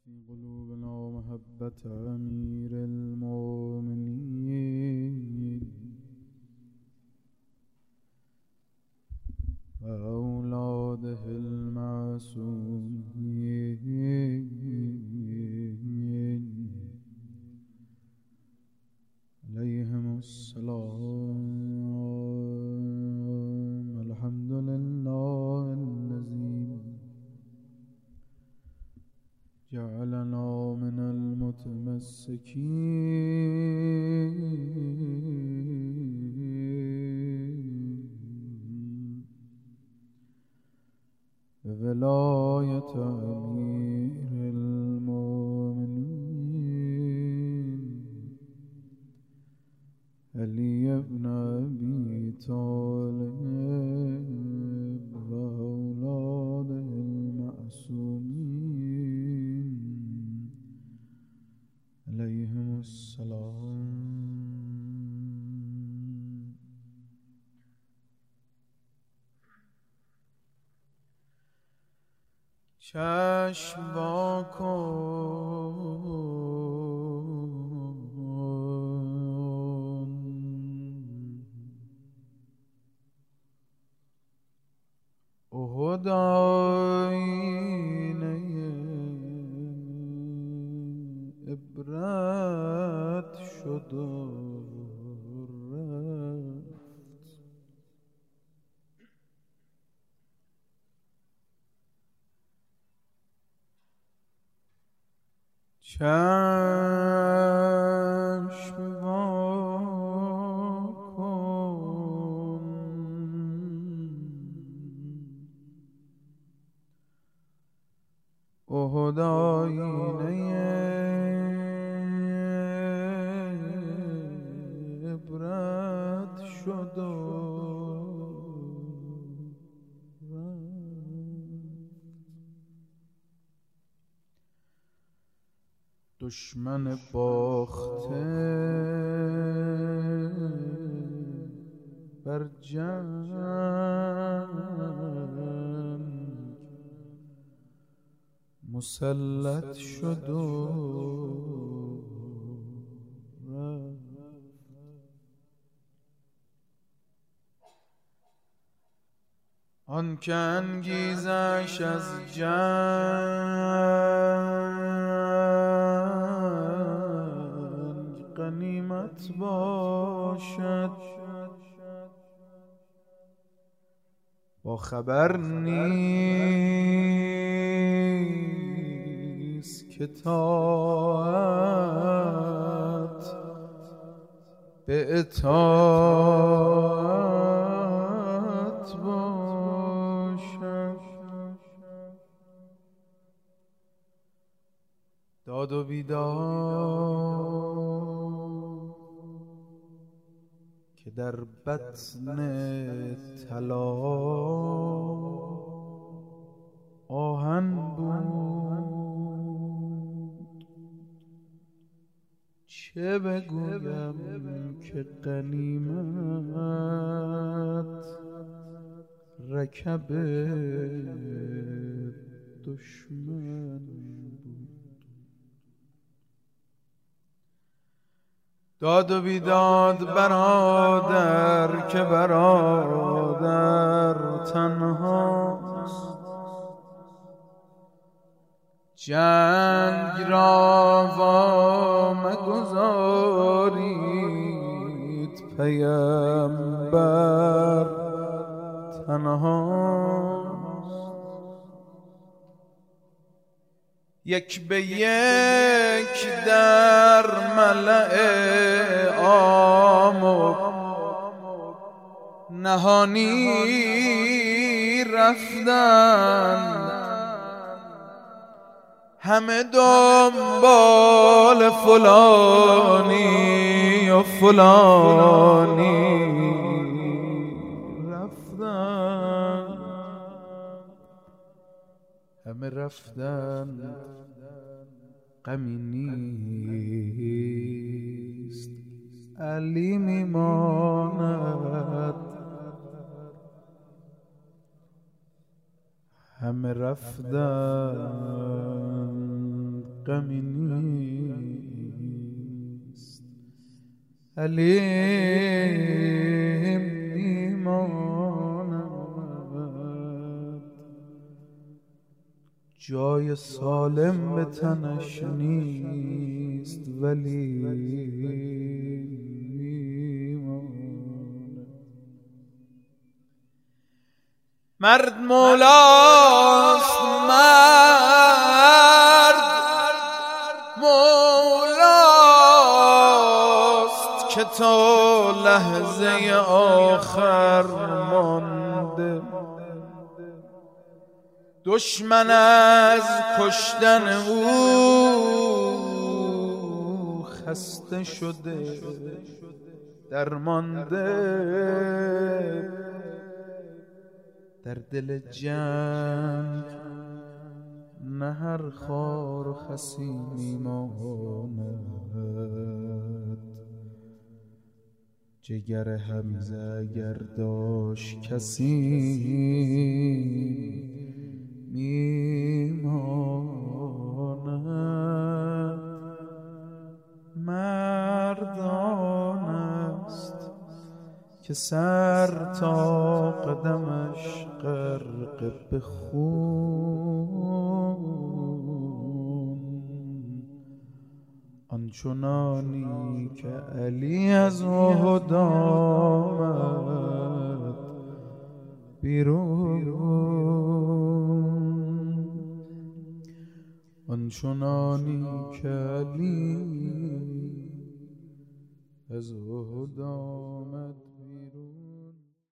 في قلوبنا محبة أمير المؤمنين وأولاده المعصومين عليهم السلام. الحمد لله الذي جعلنا من المتمسكين بولاية أمير المؤمنين علي بن أبي طالب وأولاده المعصومين عليهم السلام. چشم وا کن احد آینه عبرت شد و رفت. چشم وا کن احد آینه عبرت شد و دشمن باخته بر جنگ مسلط شد و رفت. آن که انگیزش از جنگ غنیمت باشد با خبر نیست که طاعت به اطاعت باشد. داد و بیداد که در بطن طلا آهن بود، چه بگویم که غنیمت رکب دشمن بود. داد و بیداد برادر که برادر تنهاست، جنگ را وا مگذارید پیمبر تنهاست. یک به یک در ملأ عام و نهانی رفتند، همه دنبال فلانی و فلانی رفتند، همه رفتند غمی نیست علی میماند. همه رفتند غمی نیست. علیم میماند جای سالم به تنش نیست، ولی مرد مولاست، مرد مولاست که تا لحظه آخر مانده. دشمن از کشتن او خسته شده درمانده. در دل جنگ نه هر خار و خسی میماند. جگر حمزه اگر داشت کسی میماند. مردان است که سر تا قدمش غرق به خون، آنچنانی که علی از احد آمد بیرون، آنچنانی که علی از احد آمد